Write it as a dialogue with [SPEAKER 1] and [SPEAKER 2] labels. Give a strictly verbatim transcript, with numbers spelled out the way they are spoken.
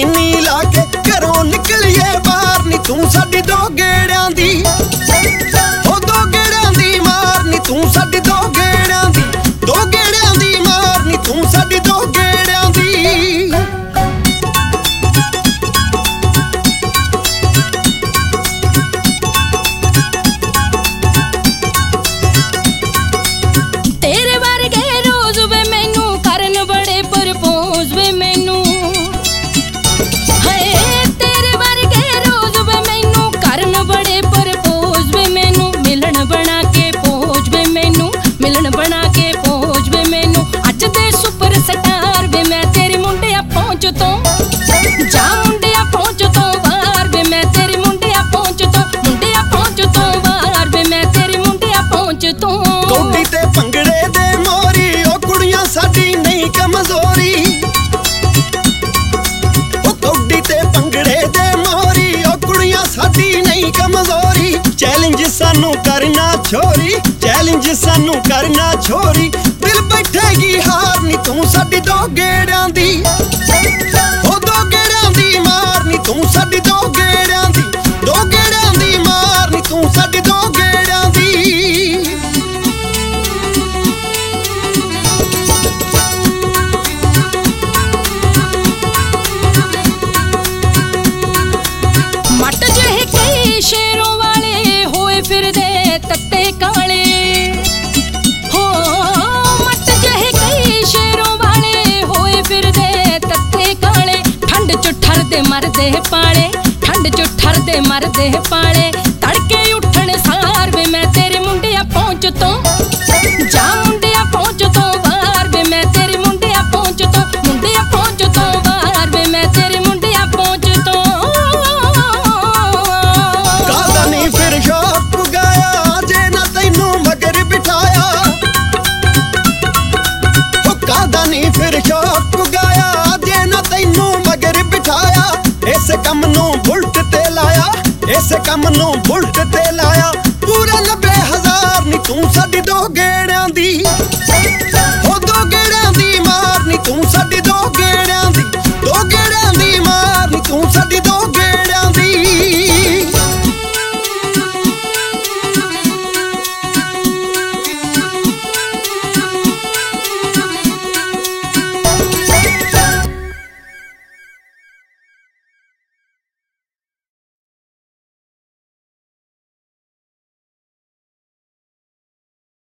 [SPEAKER 1] चीनी ला के घरों निकलिए बाहर नी तू साडी दो गेड़ियां दी ओ दो गेड़ियां दी मार नी तू साडी दो गेड़ियां दी दो गेड़ियां दी मार नी तू साडी दो गेड़ियां दी। कौडी ते भंगड़े दे मोरी ओ कुड़ियां साडी नहीं कमजोरी ओ कौडी ते भंगड़े दे मोरी ओ कुड़ियां साडी नहीं कमजोरी। चैलेंज सानू करना छोरी चैलेंज सानू करना छोरी दिल बैठेगी हार नी तू साडी दो गेड़ियां दी ओ दो गेड़ियां दी मार नी तू साडी दो गेड़ियां दी दो गेड़ियां दी मार नी तू साडी दो गेड़ियां दी।
[SPEAKER 2] मरदे पाले ठंड चो ठरदे मरदे पाले तड़के उठन सार वे मैं तेरे मुंडिया पहुंच तो जा मुंडिया पहुंच तो बाहर वे मैं तेरे मुंडिया पहुंच तो मुंडिया पहुंच तो बाहर वे मैं तेरे मुंडिया पहुंच तो।
[SPEAKER 1] कादा नहीं फिर शौक गाया जे ना तैनू मगर बिठाया ओ कादा नहीं फिर शौक गाया जे ना तैनू मगर बिठाया इस कम नू बुलट ते लाया इस कम नू बुलट ते लाया पूरा नब्बे हजार नी तू साडी दो गेड़ियां दी।